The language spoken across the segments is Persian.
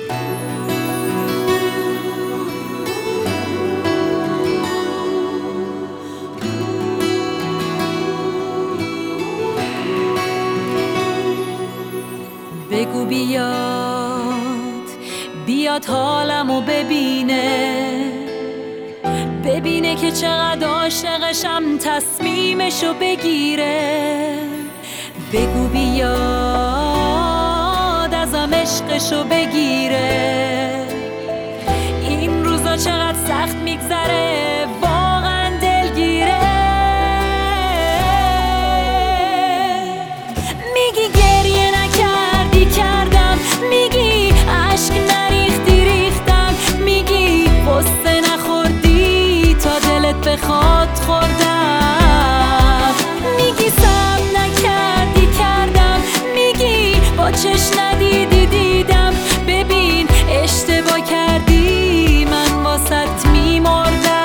بگو بیاد حالمو ببینه که چقدر عاشقشم، تصمیمشو بگیره. بگو بیاد ازم عشقشو بگیره. این روزا چقدر سخت میگذره، واقعا دلگیره. میگی گریه نکردی کردم، میگی عشق نریختی ریختم، میگی قصه نخوردی تا دلت بخواد خوردم، میگی سم نکردی کردم، میگی با چش ندیدی دیدم. ببین اشتباه کردی، من واسط میمردم.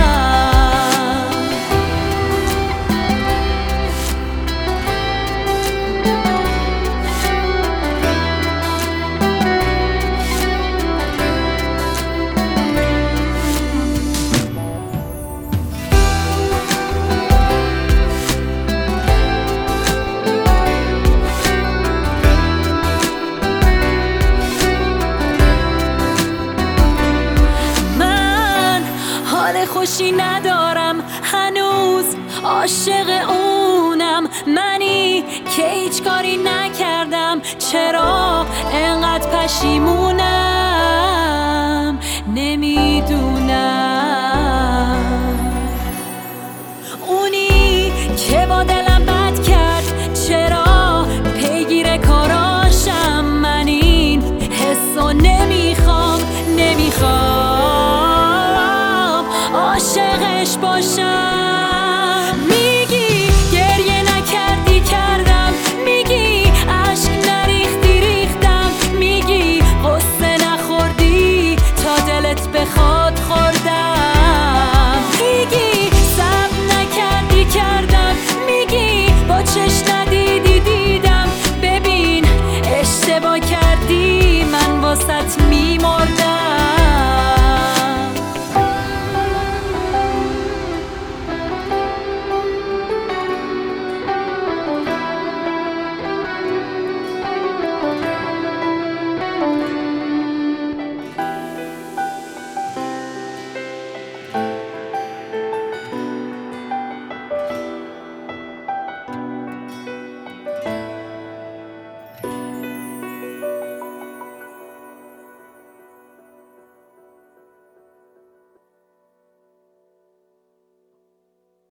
حال خوشی ندارم هنوز، عاشق اونم منی که هیچ کاری نکردم. چرا انقدر پشیمونم نمیدونم.